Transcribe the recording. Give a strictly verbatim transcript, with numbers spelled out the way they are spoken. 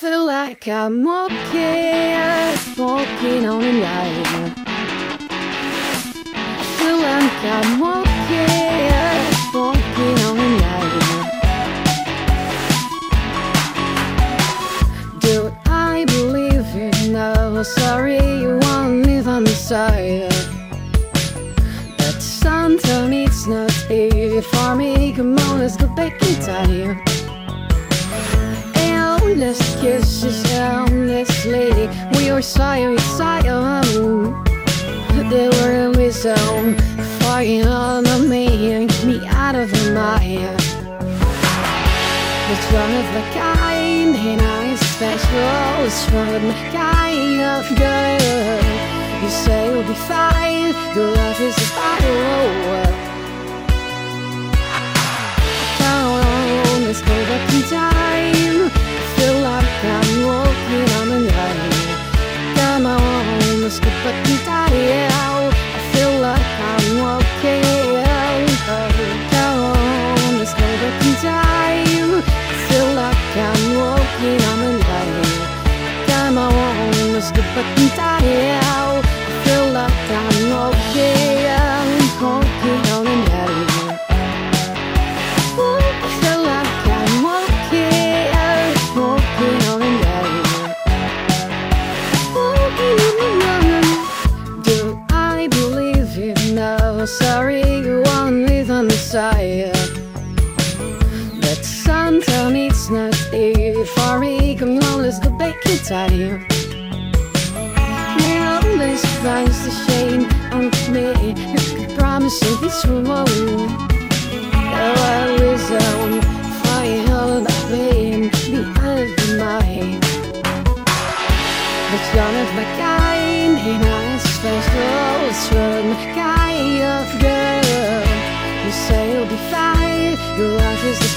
feel like I'm walking, walking on a line. Feel like I'm walking, walking on a line. Do I believe it? No, sorry, you won't live on the side. But sometimes it's not easy for me. Come on, let's go back in time. Let's kiss this endless lady. We were silent, silent. They were in his own, fighting on me and get me out of my mind. It's one of a kind, and I'm special. It's one of my kind of girl. You say you'll be fine. Your love is a fire. Come on, let's go back in time. Feel like I'm walking on a line. Come on, let's go back in time. I feel like I'm walking. Come on, let's go back in time. I feel like I'm walking on a line. Come on, let's go back in time. I feel like I'm walking, walking on a line. Sorry, you won't live on the side. But sometimes it's not easy for me. Come on, let's go back in time. Now let's find the shame on me. You promise me this won't. Now I was on fire all that way and be out of my mind. But you're not my kind, and I'm special. It's one my kind of girl. You say you'll be fine. Your life is the